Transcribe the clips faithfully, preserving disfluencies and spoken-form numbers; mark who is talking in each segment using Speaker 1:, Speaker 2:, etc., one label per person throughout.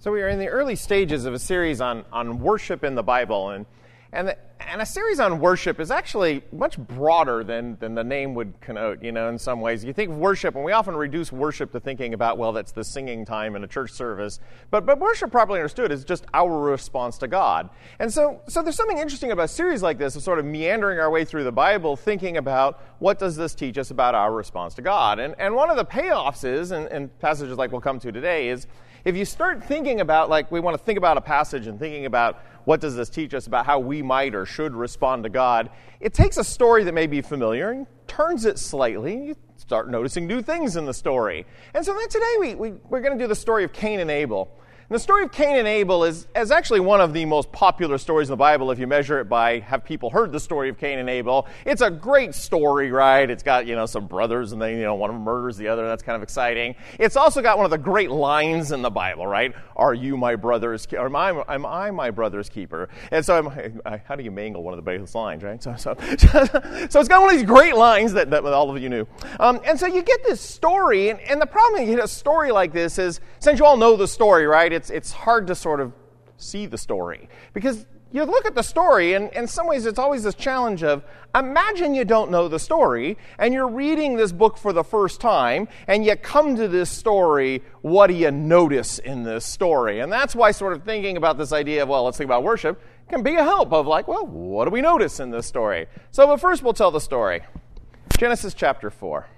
Speaker 1: So we are in the early stages of a series on, on worship in the Bible, and and the, and a series on worship is actually much broader than, than the name would connote, you know, in some ways. You think of worship, and we often reduce worship to thinking about, well, that's the singing time in a church service. But but worship, properly understood, is just our response to God. And so, so there's something interesting about a series like this, of sort of meandering our way through the Bible, thinking about what does this teach us about our response to God. And, and one of the payoffs is, and, and passages like we'll come to today, is if you start thinking about, like we want to think about a passage and thinking about what does this teach us about how we might or should respond to God, it takes a story that may be familiar and turns it slightly, and you start noticing new things in the story. And so then today we, we, we're going to do the story of Cain and Abel. And the story of Cain and Abel is, is actually one of the most popular stories in the Bible if you measure it by have people heard the story of Cain and Abel. It's a great story, right? It's got, you know, some brothers and then, you know, one of them murders the other. That's kind of exciting. It's also got one of the great lines in the Bible, right? Are you my brother's, or am I, am I my brother's keeper? And so I'm, I, how do you mangle one of the base lines, right? So, so, so it's got one of these great lines that, that all of you knew. Um, and so you get this story, and, and the problem you get a story like this is, since you all know the story, right? It's it's hard to sort of see the story. Because you look at the story, and in some ways it's always this challenge of, imagine you don't know the story, and you're reading this book for the first time, and you come to this story, what do you notice in this story? And that's why sort of thinking about this idea of, well, let's think about worship, can be a help of like, well, what do we notice in this story? So, but first we'll tell the story. Genesis chapter four.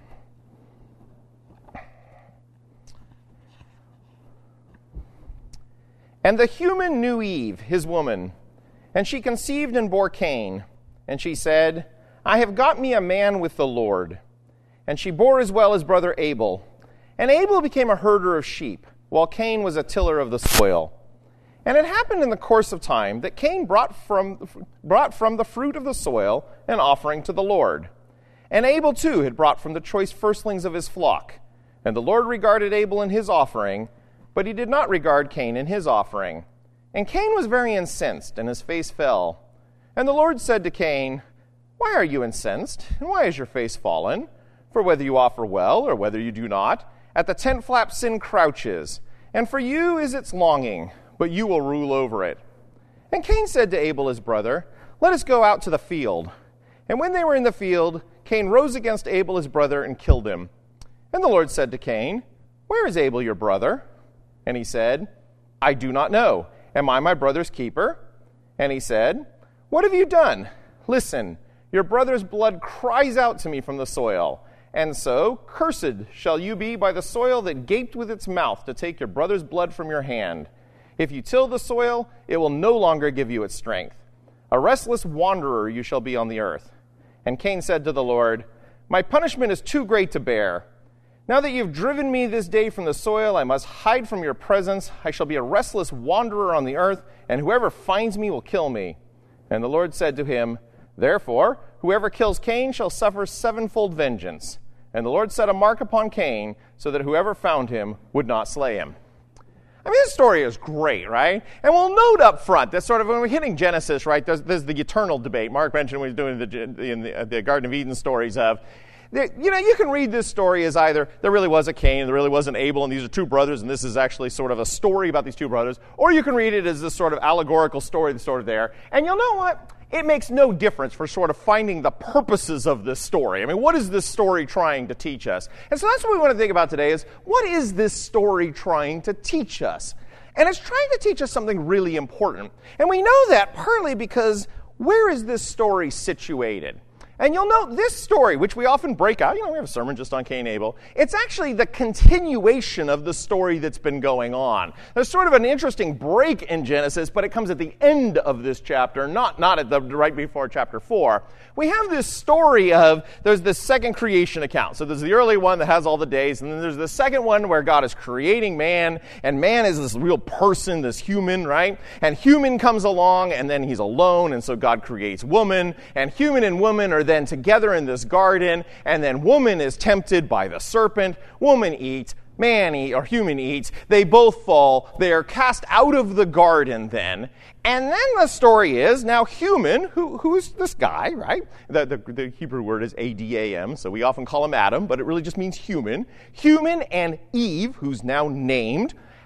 Speaker 1: And the human knew Eve, his woman, and she conceived and bore Cain. And she said, I have got me a man with the Lord. And she bore as well his brother Abel. And Abel became a herder of sheep, while Cain was a tiller of the soil. And it happened in the course of time that Cain brought from, brought from the fruit of the soil an offering to the Lord. And Abel too had brought from the choice firstlings of his flock. And the Lord regarded Abel and his offering, but he did not regard Cain and his offering. And Cain was very incensed, and his face fell. And the Lord said to Cain, Why are you incensed, and why is your face fallen? For whether you offer well, or whether you do not, at the tent flap sin crouches, and for you is its longing, but you will rule over it. And Cain said to Abel his brother, Let us go out to the field. And when they were in the field, Cain rose against Abel his brother and killed him. And the Lord said to Cain, Where is Abel your brother? And he said, I do not know. Am I my brother's keeper? And he said, What have you done? Listen, your brother's blood cries out to me from the soil. And so, cursed shall you be by the soil that gaped with its mouth to take your brother's blood from your hand. If you till the soil, it will no longer give you its strength. A restless wanderer you shall be on the earth. And Cain said to the Lord, My punishment is too great to bear. Now that you've driven me this day from the soil, I must hide from your presence. I shall be a restless wanderer on the earth, and whoever finds me will kill me. And the Lord said to him, Therefore, whoever kills Cain shall suffer sevenfold vengeance. And the Lord set a mark upon Cain, so that whoever found him would not slay him. I mean, this story is great, right? And we'll note up front that sort of when we're hitting Genesis, right, there's, there's the eternal debate. Mark mentioned when he was doing the, in the, the Garden of Eden stories of, you know, you can read this story as either there really was a Cain, there really was an Abel, and these are two brothers, and this is actually sort of a story about these two brothers, or you can read it as this sort of allegorical story that's sort of there. And you'll know what? It makes no difference for sort of finding the purposes of this story. I mean, what is this story trying to teach us? And so that's what we want to think about today is, what is this story trying to teach us? And it's trying to teach us something really important. And we know that partly because where is this story situated? And you'll note this story, which we often break out. You know, we have a sermon just on Cain and Abel. It's actually the continuation of the story that's been going on. There's sort of an interesting break in Genesis, but it comes at the end of this chapter, not, not at the right before chapter four. We have this story of, there's this second creation account. So there's the early one that has all the days, and then there's the second one where God is creating man, and man is this real person, this human, right? And human comes along, and then he's alone, and so God creates woman, and human and woman are then together in this garden, and then woman is tempted by the serpent. Woman eats, man eats, or human eats. They both fall. They are cast out of the garden then. And then the story is, now human, who, who's this guy, right? The, the, the Hebrew word is A D A M, so we often call him Adam, but it really just means human. Human and Eve, who's now named,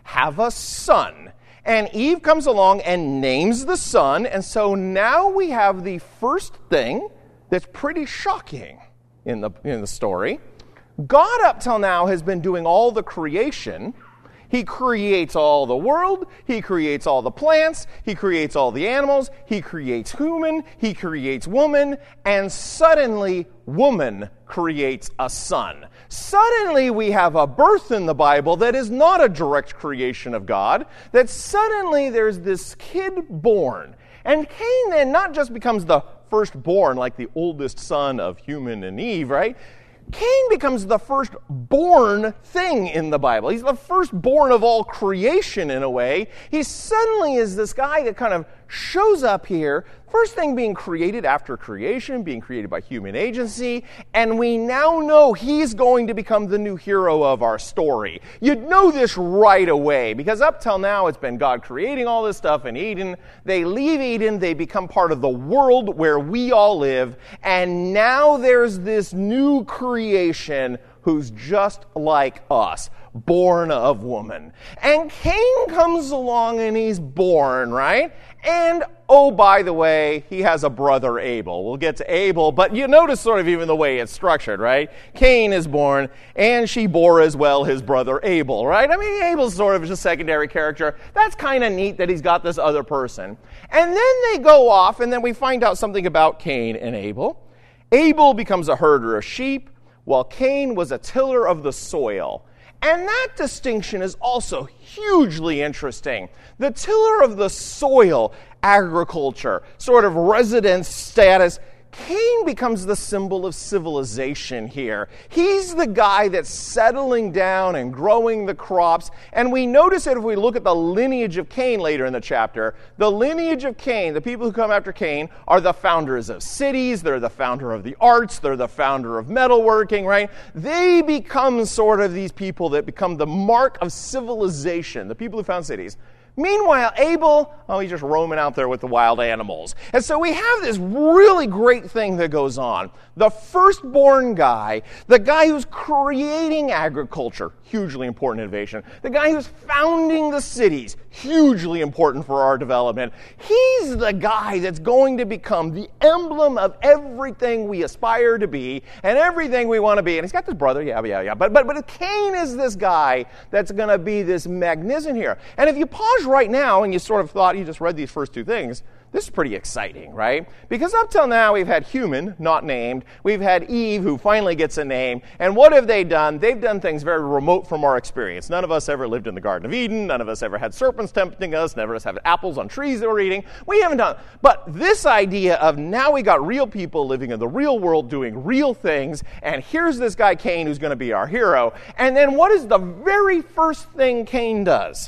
Speaker 1: have a son. And Eve comes along and names the son, and so now we have the first thing that's pretty shocking in the, in the story. God up till now has been doing all the creation. He creates all the world, he creates all the plants, he creates all the animals, he creates human, he creates woman, and suddenly woman creates a son. Suddenly we have a birth in the Bible that is not a direct creation of God, that suddenly there's this kid born. And Cain then not just becomes the firstborn, like the oldest son of human and Eve, right? Cain becomes the firstborn thing in the Bible. He's the firstborn of all creation in a way. He suddenly is this guy that kind of shows up here, first thing being created after creation, being created by human agency, and we now know he's going to become the new hero of our story. You'd know this right away, because up till now it's been God creating all this stuff in Eden. They leave Eden, they become part of the world where we all live, and now there's this new creation who's just like us, born of woman. And Cain comes along and he's born, right? And, oh, by the way, he has a brother Abel. We'll get to Abel, but you notice sort of even the way it's structured, right? Cain is born, and she bore as well his brother Abel, right? I mean, Abel's sort of just a secondary character. That's kind of neat that he's got this other person. And then they go off, and then we find out something about Cain and Abel. Abel becomes a herder of sheep, while Cain was a tiller of the soil. And that distinction is also hugely interesting. The tiller of the soil, agriculture, sort of residence status, Cain becomes the symbol of civilization here. He's the guy that's settling down and growing the crops. And we notice it if we look at the lineage of Cain later in the chapter. The lineage of Cain, the people who come after Cain, are the founders of cities. They're the founder of the arts. They're the founder of metalworking, right? They become sort of these people that become the mark of civilization, the people who found cities. Meanwhile, Abel, oh, he's just roaming out there with the wild animals. And so we have this really great thing that goes on. The firstborn guy, the guy who's creating agriculture, hugely important innovation. The guy who's founding the cities, hugely important for our development. He's the guy that's going to become the emblem of everything we aspire to be and everything we want to be. And he's got this brother, yeah, yeah, yeah. But, but, but Cain is this guy that's going to be this magnificent here. And if you pause right now and you sort of thought you just read these first two things, this is pretty exciting, right? Because up till now we've had human, not named. We've had Eve, who finally gets a name. And what have they done? They've done things very remote from our experience. None of us ever lived in the Garden of Eden. None of us ever had serpents tempting us. None of us have apples on trees that we're eating. We haven't done. But this idea of now we got real people living in the real world doing real things, and here's this guy Cain who's going to be our hero. And then what is the very first thing Cain does?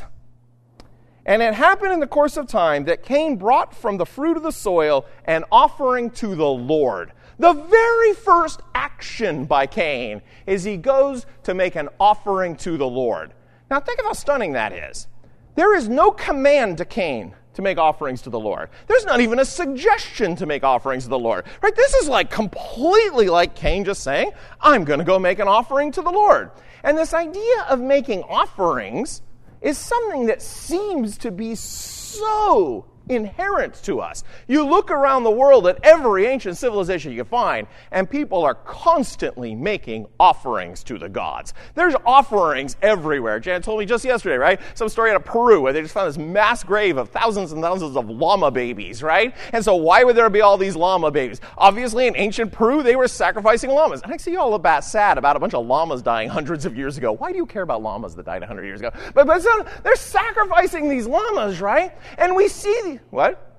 Speaker 1: And it happened in the course of time that Cain brought from the fruit of the soil an offering to the Lord. The very first action by Cain is he goes to make an offering to the Lord. Now think of how stunning that is. There is no command to Cain to make offerings to the Lord. There's not even a suggestion to make offerings to the Lord. Right? This is like completely like Cain just saying, I'm going to go make an offering to the Lord. And this idea of making offerings is something that seems to be so inherent to us. You look around the world at every ancient civilization you can find, and people are constantly making offerings to the gods. There's offerings everywhere. Jan told me just yesterday, right? Some story out of Peru where they just found this mass grave of thousands and thousands of llama babies, right? And so why would there be all these llama babies? Obviously, in ancient Peru, they were sacrificing llamas. And I see you all about sad about a bunch of llamas dying hundreds of years ago. Why do you care about llamas that died one hundred years ago? But, but so they're sacrificing these llamas, right? And we see the What?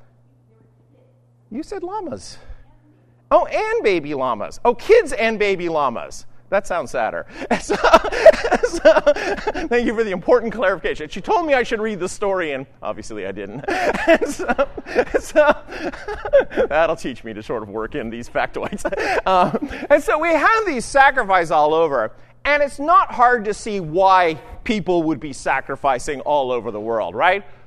Speaker 1: You said llamas. Oh, and baby llamas. Oh, kids and baby llamas. That sounds sadder. So, so, thank you for the important clarification. She told me I should read the story, and obviously I didn't. And so, so that'll teach me to sort of work in these factoids. Um, and so we have these sacrifices all over, and it's not hard to see why people would be sacrificing all over the world, right?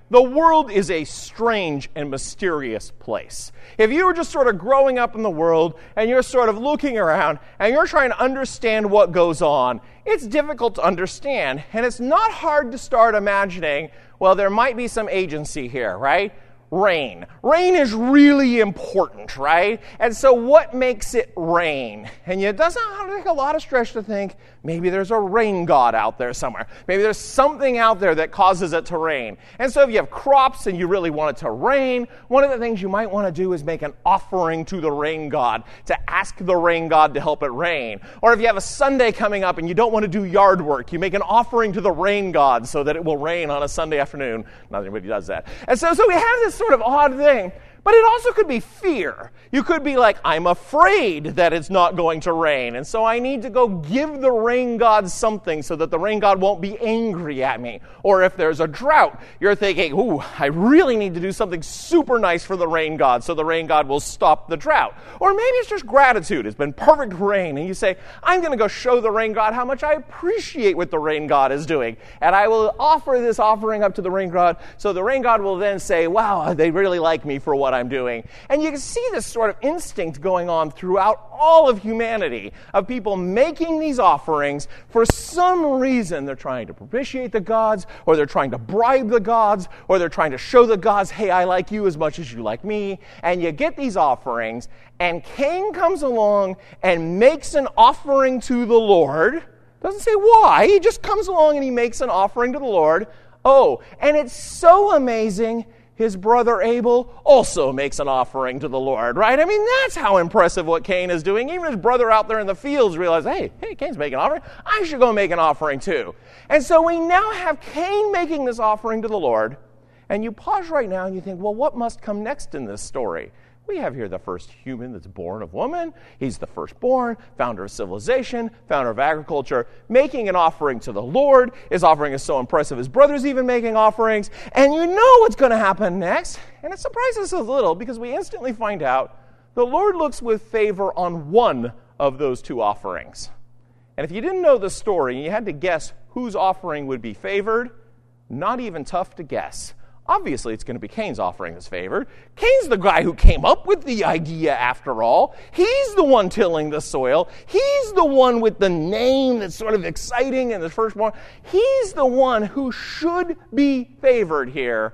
Speaker 1: the world is a strange and mysterious place. If you were just sort of growing up in the world and you're sort of looking around and you're trying to understand what goes on, it's difficult to understand, and it's not hard to start imagining, well, there might be some agency here, right? Rain. Rain is really important, right? And so what makes it rain? And it doesn't take a lot of stretch to think maybe there's a rain god out there somewhere. Maybe there's something out there that causes it to rain. And so if you have crops and you really want it to rain, one of the things you might want to do is make an offering to the rain god, to ask the rain god to help it rain. Or if you have a Sunday coming up and you don't want to do yard work, you make an offering to the rain god so that it will rain on a Sunday afternoon. Not everybody does that. And so, so we have this sort of odd thing. But it also could be fear. You could be like, I'm afraid that it's not going to rain, and so I need to go give the rain god something so that the rain god won't be angry at me. Or if there's a drought, you're thinking, ooh, I really need to do something super nice for the rain god so the rain god will stop the drought. Or maybe it's just gratitude. It's been perfect rain, and you say, I'm going to go show the rain god how much I appreciate what the rain god is doing, and I will offer this offering up to the rain god so the rain god will then say, wow, they really like me for what I'm doing. And you can see this sort of instinct going on throughout all of humanity of people making these offerings. For some reason, they're trying to propitiate the gods, or they're trying to bribe the gods, or they're trying to show the gods, hey, I like you as much as you like me. And you get these offerings, and Cain comes along and makes an offering to the Lord. Doesn't say why. He just comes along and he makes an offering to the Lord. Oh, and it's so amazing, his brother Abel also makes an offering to the Lord, right? I mean, that's how impressive what Cain is doing. Even his brother out there in the fields realized, hey, hey, Cain's making an offering. I should go make an offering too. And so we now have Cain making this offering to the Lord. And you pause right now and you think, well, what must come next in this story? We have here the first human that's born of woman. He's the firstborn, founder of civilization, founder of agriculture, making an offering to the Lord. His offering is so impressive, his brother's even making offerings. And you know what's going to happen next. And it surprises us a little because we instantly find out the Lord looks with favor on one of those two offerings. And if you didn't know the story and you had to guess whose offering would be favored, not even tough to guess. Obviously, it's going to be Cain's offering that's favored. Cain's the guy who came up with the idea, after all. He's the one tilling the soil. He's the one with the name that's sort of exciting and the firstborn. He's the one who should be favored here,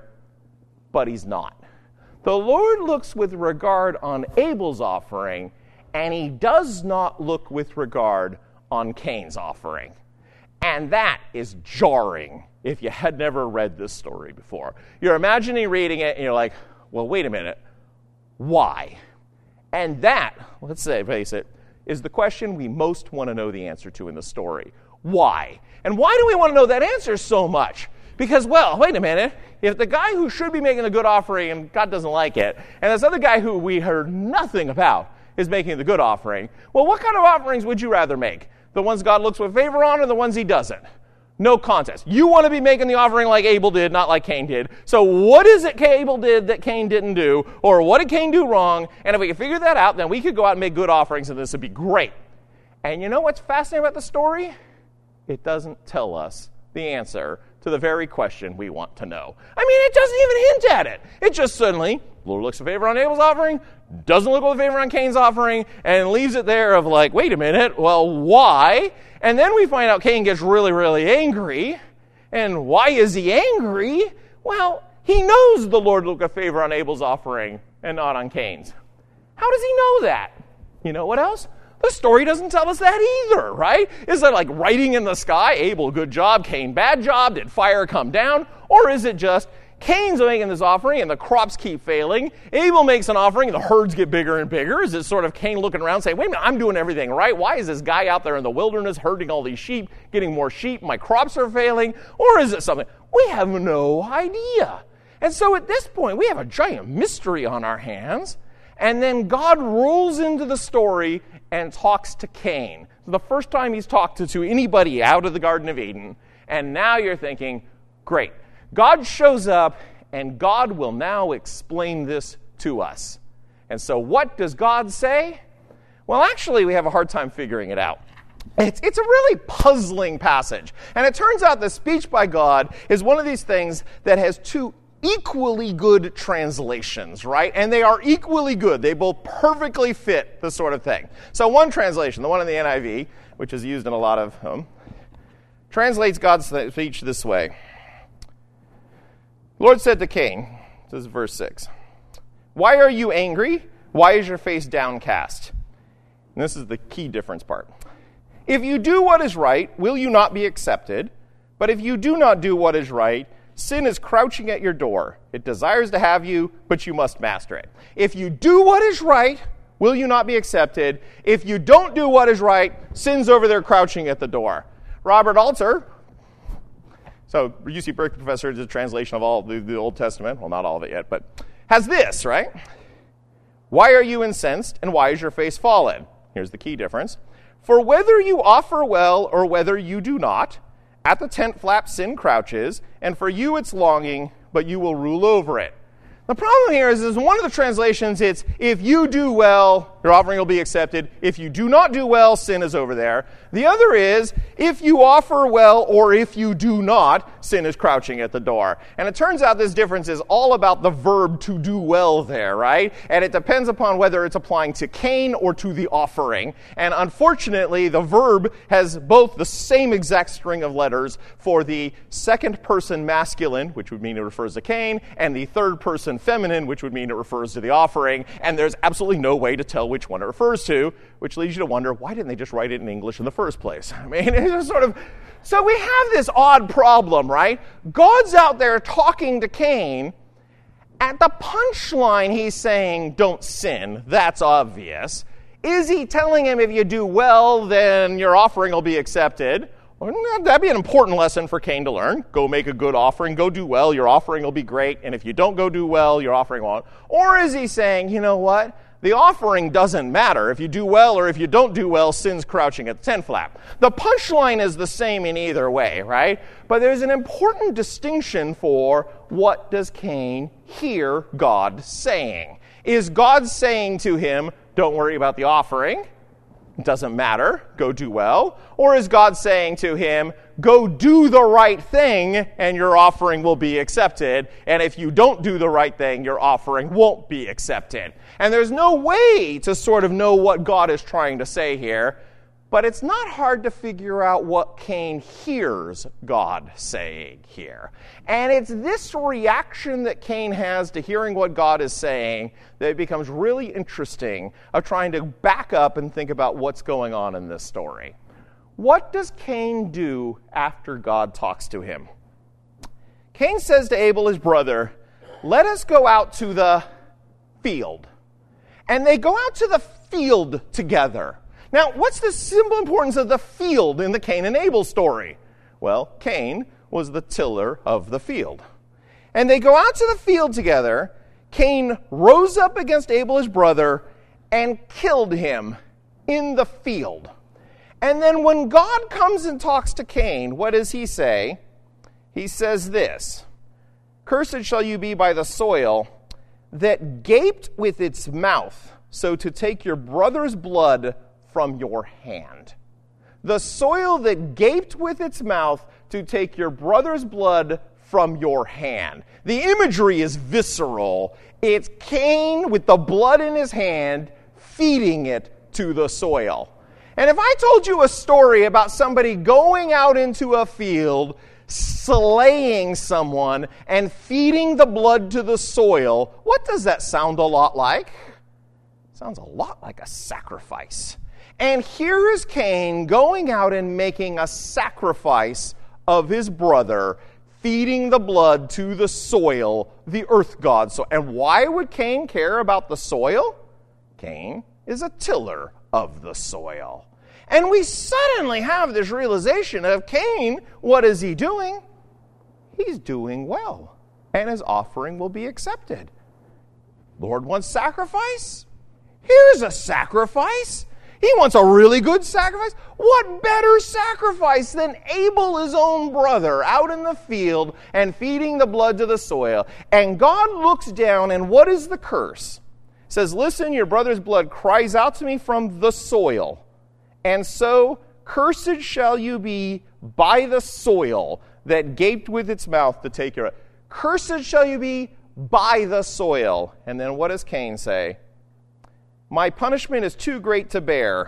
Speaker 1: but he's not. The Lord looks with regard on Abel's offering, and he does not look with regard on Cain's offering. And that is jarring if you had never read this story before. You're imagining reading it, and you're like, well, wait a minute. Why? And that, let's say, face it, is the question we most want to know the answer to in the story. Why? And why do we want to know that answer so much? Because, well, wait a minute. If the guy who should be making the good offering and God doesn't like it, and this other guy who we heard nothing about is making the good offering, well, what kind of offerings would you rather make? The ones God looks with favor on or the ones he doesn't? No contest. You want to be making the offering like Abel did, not like Cain did. So what is it Abel did that Cain didn't do? Or what did Cain do wrong? And if we could figure that out, then we could go out and make good offerings, and this would be great. And you know what's fascinating about the story? It doesn't tell us the answer to the very question we want to know. I mean, it doesn't even hint at it. It just suddenly, the Lord looks with favor on Abel's offering, doesn't look with favor on Cain's offering, and leaves it there of like, wait a minute, well, why? And then we find out Cain gets really, really angry. And why is he angry? Well, he knows the Lord looked with favor on Abel's offering and not on Cain's. How does he know that? You know what else? The story doesn't tell us that either, right? Is it like writing in the sky, Abel, good job, Cain, bad job, did fire come down? Or is it just, Cain's making this offering and the crops keep failing, Abel makes an offering and the herds get bigger and bigger? Is it sort of Cain looking around saying, wait a minute, I'm doing everything right. Why is this guy out there in the wilderness herding all these sheep, getting more sheep, my crops are failing? Or is it something? We have no idea. And so at this point, we have a giant mystery on our hands. And then God rolls into the story and talks to Cain. The first time he's talked to, to anybody out of the Garden of Eden. And now you're thinking, great. God shows up, and God will now explain this to us. And so what does God say? Well, actually, we have a hard time figuring it out. It's, it's a really puzzling passage. And it turns out the speech by God is one of these things that has two equally good translations, right? And they are equally good. They both perfectly fit the sort of thing. So one translation, the one in the N I V, which is used in a lot of them, translates God's speech this way. The Lord said to Cain, this is verse six, "Why are you angry? Why is your face downcast?" And this is the key difference part. "If you do what is right, will you not be accepted? But if you do not do what is right, sin is crouching at your door. It desires to have you, but you must master it. If you do what is right, will you not be accepted? If you don't do what is right, sin's over there crouching at the door." Robert Alter, so U C Berkeley professor, is a translation of all the, the Old Testament, well, not all of it yet, but has this, right? "Why are you incensed, and why is your face fallen?" Here's the key difference. "For whether you offer well or whether you do not, at the tent flap sin crouches, and for you it's longing, but you will rule over it." The problem here is, is in one of the translations, it's, if you do well, your offering will be accepted. If you do not do well, sin is over there. The other is, if you offer well or if you do not, sin is crouching at the door. And it turns out this difference is all about the verb to do well there, right? And it depends upon whether it's applying to Cain or to the offering. And unfortunately, the verb has both the same exact string of letters for the second person masculine, which would mean it refers to Cain, and the third person feminine, which would mean it refers to the offering, and there's absolutely no way to tell which one it refers to, which leads you to wonder, why didn't they just write it in English in the first place? I mean, it's just sort of... So we have this odd problem, right? God's out there talking to Cain. At the punchline, he's saying, don't sin. That's obvious. Is he telling him, if you do well, then your offering will be accepted? Well, that'd be an important lesson for Cain to learn. Go make a good offering. Go do well. Your offering will be great. And if you don't go do well, your offering won't. Or is he saying, you know what? The offering doesn't matter. If you do well or if you don't do well, sin's crouching at the tent flap. The punchline is the same in either way, right? But there's an important distinction for what does Cain hear God saying. Is God saying to him, don't worry about the offering? It doesn't matter. Go do well. Or is God saying to him, go do the right thing and your offering will be accepted. And if you don't do the right thing, your offering won't be accepted. And there's no way to sort of know what God is trying to say here. But it's not hard to figure out what Cain hears God saying here. And it's this reaction that Cain has to hearing what God is saying that it becomes really interesting of trying to back up and think about what's going on in this story. What does Cain do after God talks to him? Cain says to Abel, his brother, let us go out to the field. And they go out to the field together. Now, what's the simple importance of the field in the Cain and Abel story? Well, Cain was the tiller of the field. And they go out to the field together. Cain rose up against Abel, his brother, and killed him in the field. And then when God comes and talks to Cain, what does he say? He says this, cursed shall you be by the soil that gaped with its mouth, so to take your brother's blood from your hand. The soil that gaped with its mouth to take your brother's blood from your hand. The imagery is visceral. It's Cain with the blood in his hand feeding it to the soil. And if I told you a story about somebody going out into a field, slaying someone, and feeding the blood to the soil, what does that sound a lot like? It sounds a lot like a sacrifice. And here is Cain going out and making a sacrifice of his brother, feeding the blood to the soil, the earth god. So, and why would Cain care about the soil? Cain is a tiller of the soil. And we suddenly have this realization of Cain, what is he doing? He's doing well, and his offering will be accepted. Lord wants sacrifice? Here's a sacrifice. He wants a really good sacrifice. What better sacrifice than Abel, his own brother, out in the field and feeding the blood to the soil? And God looks down, and what is the curse? It says, listen, your brother's blood cries out to me from the soil. And so, cursed shall you be by the soil that gaped with its mouth to take your... Cursed shall you be by the soil. And then what does Cain say? My punishment is too great to bear.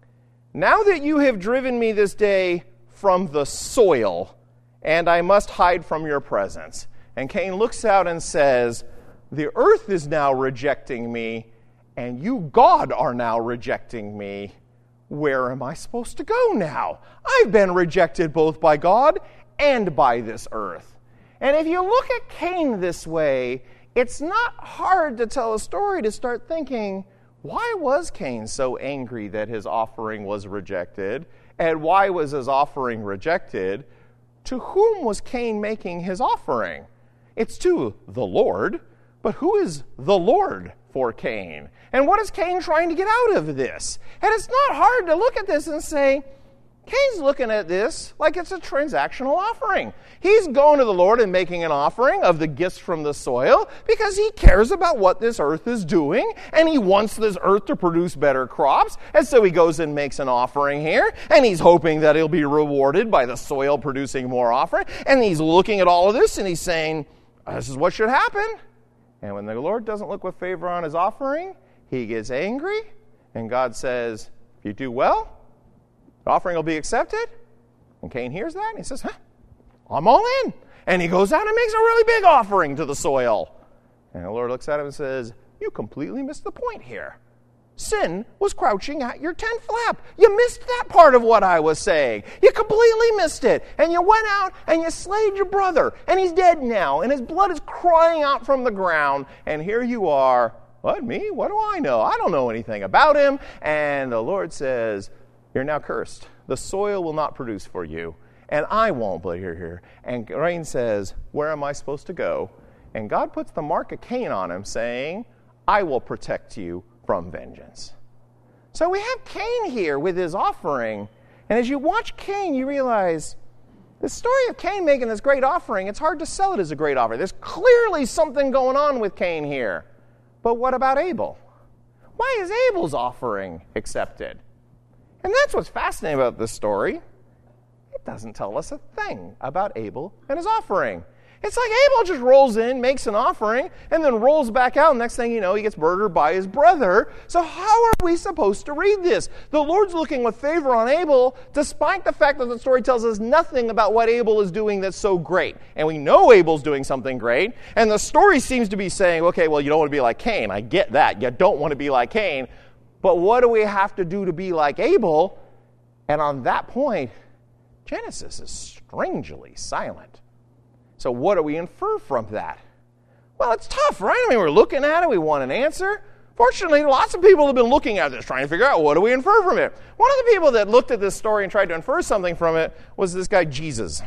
Speaker 1: Now that you have driven me this day from the soil, and I must hide from your presence. And Cain looks out and says, the earth is now rejecting me, and you, God, are now rejecting me. Where am I supposed to go now? I've been rejected both by God and by this earth. And if you look at Cain this way, it's not hard to tell a story to start thinking, why was Cain so angry that his offering was rejected? And why was his offering rejected? To whom was Cain making his offering? It's to the Lord. But who is the Lord for Cain? And what is Cain trying to get out of this? And it's not hard to look at this and say, Cain's looking at this like it's a transactional offering. He's going to the Lord and making an offering of the gifts from the soil because he cares about what this earth is doing, and he wants this earth to produce better crops. And so he goes and makes an offering here, and he's hoping that he'll be rewarded by the soil producing more offering. And he's looking at all of this, and he's saying, this is what should happen. And when the Lord doesn't look with favor on his offering, he gets angry, and God says, if you do well, the offering will be accepted. And Cain hears that, and he says, huh, I'm all in. And he goes out and makes a really big offering to the soil. And the Lord looks at him and says, you completely missed the point here. Sin was crouching at your tent flap. You missed that part of what I was saying. You completely missed it. And you went out and you slayed your brother. And he's dead now. And his blood is crying out from the ground. And here you are. What, me? What do I know? I don't know anything about him. And the Lord says, you're now cursed. The soil will not produce for you. And I won't, but you're here. And Cain says, where am I supposed to go? And God puts the mark of Cain on him, saying, I will protect you from vengeance. So we have Cain here with his offering. And as you watch Cain, you realize the story of Cain making this great offering, it's hard to sell it as a great offering. There's clearly something going on with Cain here. But what about Abel? Why is Abel's offering accepted? And that's what's fascinating about this story. It doesn't tell us a thing about Abel and his offering. It's like Abel just rolls in, makes an offering, and then rolls back out. And next thing you know, he gets murdered by his brother. So how are we supposed to read this? The Lord's looking with favor on Abel, despite the fact that the story tells us nothing about what Abel is doing that's so great. And we know Abel's doing something great. And the story seems to be saying, okay, well, you don't want to be like Cain. I get that. You don't want to be like Cain. But what do we have to do to be like Abel? And on that point, Genesis is strangely silent. So what do we infer from that? Well, it's tough, right? I mean, we're looking at it. We want an answer. Fortunately, lots of people have been looking at this, trying to figure out what do we infer from it. One of the people that looked at this story and tried to infer something from it was this guy, Jesus.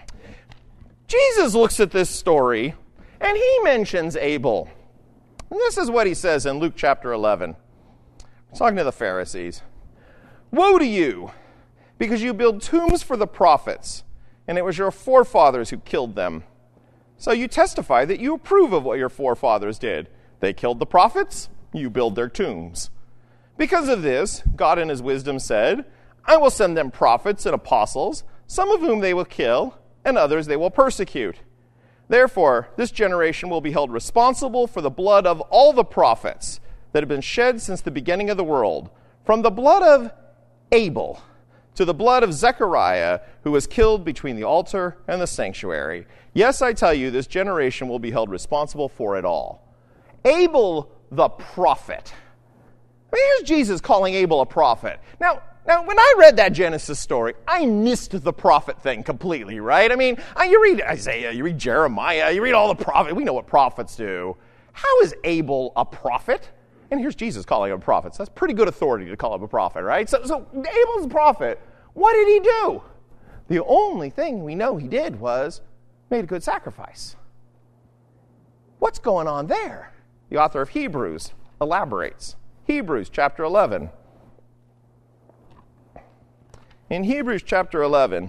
Speaker 1: Jesus looks at this story, and he mentions Abel. And this is what he says in Luke chapter eleven. He's talking to the Pharisees. Woe to you, because you build tombs for the prophets, and it was your forefathers who killed them. So you testify that you approve of what your forefathers did. They killed the prophets, you build their tombs. Because of this, God in his wisdom said, I will send them prophets and apostles, some of whom they will kill, and others they will persecute. Therefore, this generation will be held responsible for the blood of all the prophets that have been shed since the beginning of the world, from the blood of Abel to the blood of Zechariah, who was killed between the altar and the sanctuary. Yes, I tell you, this generation will be held responsible for it all. Abel the prophet. I mean, here's Jesus calling Abel a prophet. Now, now, when I read that Genesis story, I missed the prophet thing completely, right? I mean, you read Isaiah, you read Jeremiah, you read all the prophets. We know what prophets do. How is Abel a prophet? And here's Jesus calling him a prophet. So that's pretty good authority to call him a prophet, right? So, so Abel's a prophet. What did he do? The only thing we know he did was made a good sacrifice. What's going on there? The author of Hebrews elaborates. Hebrews chapter eleven. In Hebrews chapter eleven,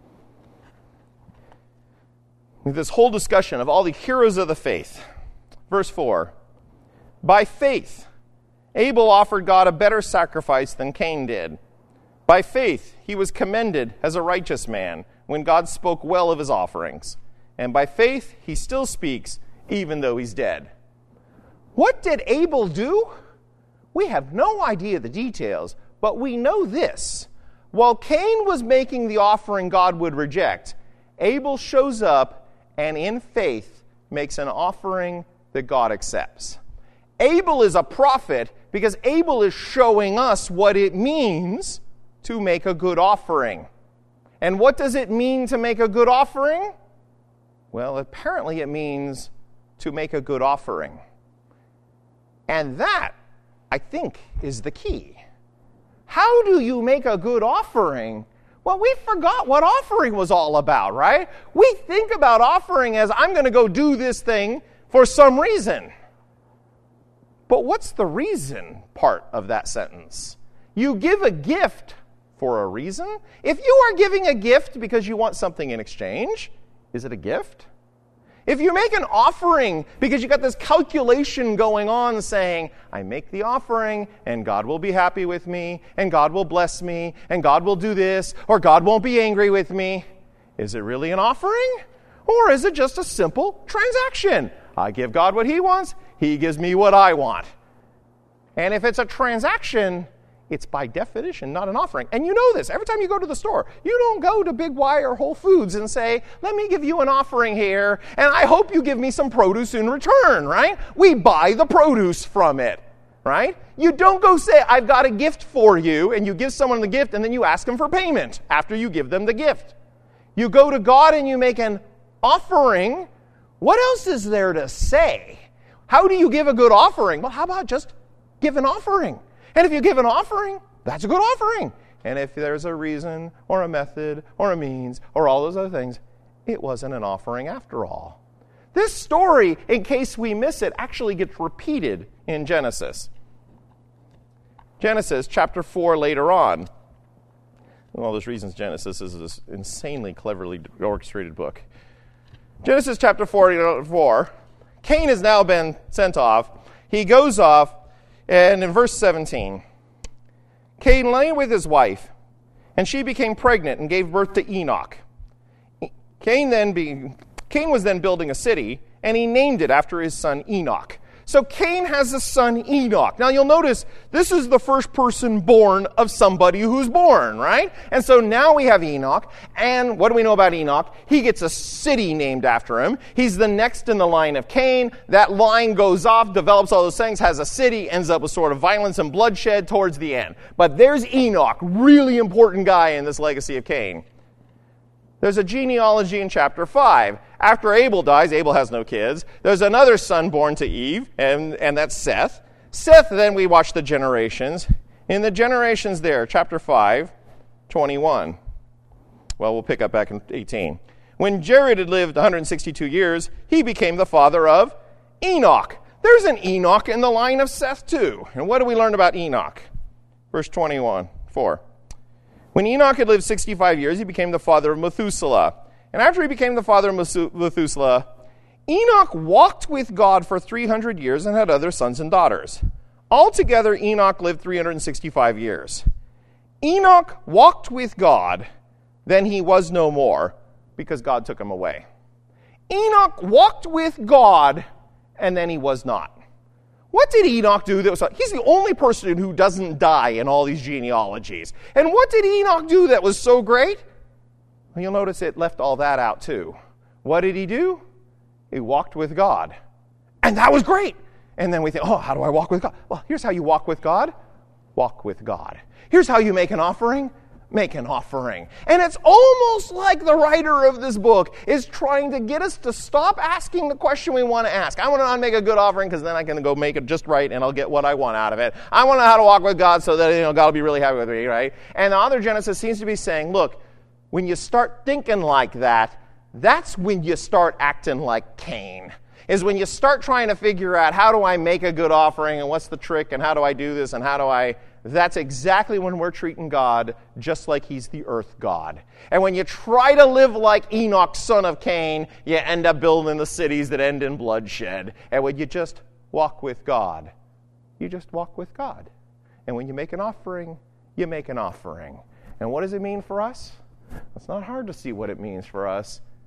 Speaker 1: with this whole discussion of all the heroes of the faith, verse four, by faith, Abel offered God a better sacrifice than Cain did. By faith, he was commended as a righteous man when God spoke well of his offerings. And by faith, he still speaks, even though he's dead. What did Abel do? We have no idea the details, but we know this. While Cain was making the offering God would reject, Abel shows up and in faith makes an offering that God accepts. Abel is a prophet because Abel is showing us what it means to make a good offering. And what does it mean to make a good offering? Well, apparently it means to make a good offering. And that, I think, is the key. How do you make a good offering? Well, we forgot what offering was all about, right? We think about offering as I'm going to go do this thing for some reason. But what's the reason part of that sentence? You give a gift for a reason. If you are giving a gift because you want something in exchange, is it a gift? If you make an offering because you got this calculation going on saying, I make the offering and God will be happy with me and God will bless me and God will do this or God won't be angry with me, is it really an offering? Or is it just a simple transaction? I give God what he wants, he gives me what I want. And if it's a transaction, it's by definition not an offering. And you know this. Every time you go to the store, you don't go to Big Y or Whole Foods and say, let me give you an offering here, and I hope you give me some produce in return, right? We buy the produce from it, right? You don't go say, I've got a gift for you, and you give someone the gift, and then you ask them for payment after you give them the gift. You go to God and you make an offering. What else is there to say? How do you give a good offering? Well, how about just give an offering? And if you give an offering, that's a good offering. And if there's a reason or a method or a means or all those other things, it wasn't an offering after all. This story, in case we miss it, actually gets repeated in Genesis. Genesis chapter four later on. For all those reasons, Genesis is this insanely cleverly orchestrated book. Genesis chapter forty-four, Cain has now been sent off. He goes off. And in verse seventeen, Cain lay with his wife, and she became pregnant and gave birth to Enoch. Cain then be, Cain was then building a city, and he named it after his son Enoch. So Cain has a son Enoch. Now you'll notice this is the first person born of somebody who's born, right? And so now we have Enoch. And what do we know about Enoch? He gets a city named after him. He's the next in the line of Cain. That line goes off, develops all those things, has a city, ends up with sort of violence and bloodshed towards the end. But there's Enoch, really important guy in this legacy of Cain. There's a genealogy in chapter five. After Abel dies, Abel has no kids. There's another son born to Eve, and, and that's Seth. Seth, then we watch the generations. In the generations there, chapter five, twenty-one. Well, we'll pick up back in eighteen. When Jared had lived one hundred sixty-two years, he became the father of Enoch. There's an Enoch in the line of Seth too. And what do we learn about Enoch? Verse twenty-one, four. When Enoch had lived sixty-five years, he became the father of Methuselah. And after he became the father of Methuselah, Enoch walked with God for three hundred years and had other sons and daughters. Altogether, Enoch lived three hundred sixty-five years. Enoch walked with God, then he was no more, because God took him away. Enoch walked with God, and then he was not. What did Enoch do that was... He's the only person who doesn't die in all these genealogies. And what did Enoch do that was so great? Well, you'll notice it left all that out too. What did he do? He walked with God. And that was great. And then we think, oh, how do I walk with God? Well, here's how you walk with God. Walk with God. Here's how you make an offering. Make an offering. And it's almost like the writer of this book is trying to get us to stop asking the question we want to ask. I want to make a good offering because then I can go make it just right and I'll get what I want out of it. I want to know how to walk with God so that, you know, God will be really happy with me, right? And the author of Genesis seems to be saying, look, when you start thinking like that, that's when you start acting like Cain. Is when you start trying to figure out how do I make a good offering and what's the trick and how do I do this and how do I... That's exactly when we're treating God just like he's the earth God. And when you try to live like Enoch, son of Cain, you end up building the cities that end in bloodshed. And when you just walk with God, you just walk with God. And when you make an offering, you make an offering. And what does it mean for us? It's not hard to see what it means for us.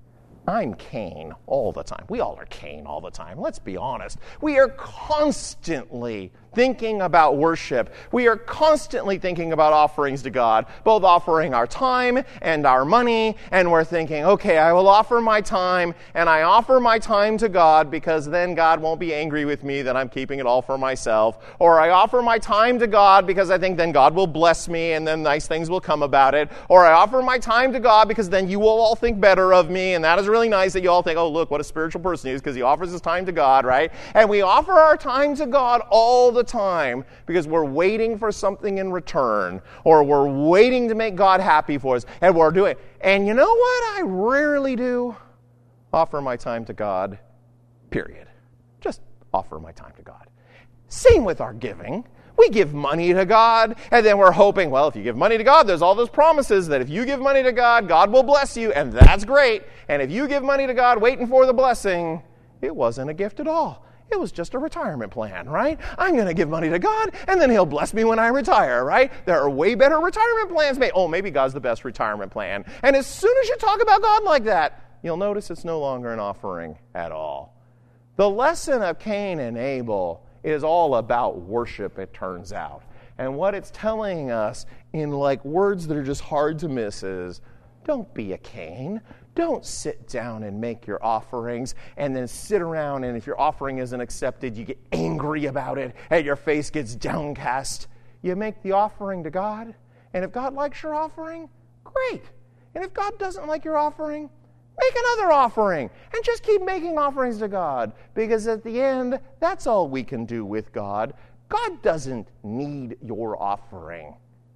Speaker 1: I'm Cain all the time. We all are Cain all the time. Let's be honest. We are constantly thinking about worship. We are constantly thinking about offerings to God, both offering our time and our money, and we're thinking, okay, I will offer my time, and I offer my time to God because then God won't be angry with me that I'm keeping it all for myself, or I offer my time to God because I think then God will bless me and then nice things will come about it, or I offer my time to God because then you will all think better of me, and that is really nice that you all think, oh, look, what a spiritual person he is because he offers his time to God, right? And we offer our time to God all the time because we're waiting for something in return, or we're waiting to make God happy for us, and we're doing it. And you know what I rarely do? Offer my time to God, period. Just offer my time to God. Same with our giving. We give money to God, and then we're hoping, well, if you give money to God, there's all those promises that if you give money to God, God will bless you, and that's great. And if you give money to God waiting for the blessing, it wasn't a gift at all. It was just a retirement plan, right? I'm going to give money to God, and then he'll bless me when I retire, right? There are way better retirement plans made. Oh, maybe God's the best retirement plan. And as soon as you talk about God like that, you'll notice it's no longer an offering at all. The lesson of Cain and Abel is all about worship, it turns out. And what it's telling us in like words that are just hard to miss is, don't be a Cain. Don't sit down and make your offerings and then sit around, and if your offering isn't accepted, you get angry about it and your face gets downcast. You make the offering to God, and if God likes your offering, great. And if God doesn't like your offering, make another offering and just keep making offerings to God, because at the end, that's all we can do with God. God doesn't need your offering.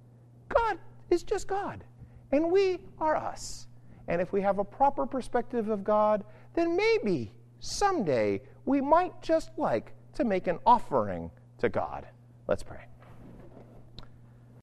Speaker 1: God is just God, and we are us. And if we have a proper perspective of God, then maybe someday we might just like to make an offering to God. Let's pray.